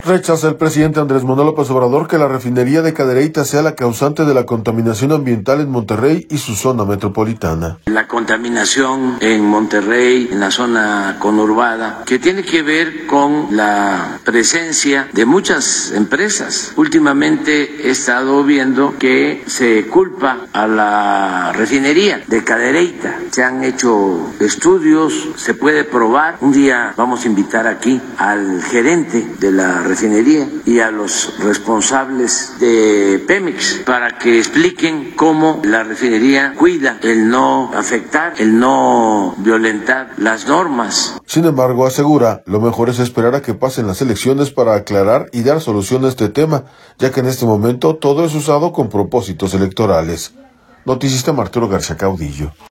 Rechaza el presidente Andrés Manuel López Obrador que la refinería de Cadereyta sea la causante de la contaminación ambiental en Monterrey y su zona metropolitana. La contaminación en Monterrey, en la zona conurbada, que tiene que ver con la presencia de muchas empresas. Últimamente he estado viendo que se culpa a la refinería de Cadereyta. Se han hecho estudios, se puede probar. Un día vamos a invitar aquí al gerente de la refinería y a los responsables de Pemex para que expliquen cómo la refinería cuida el no afectar, el no violentar las normas. Sin embargo, asegura, lo mejor es esperar a que pasen las elecciones para aclarar y dar solución a este tema, ya que en este momento todo es usado con propósitos electorales. Noticista Arturo García Caudillo.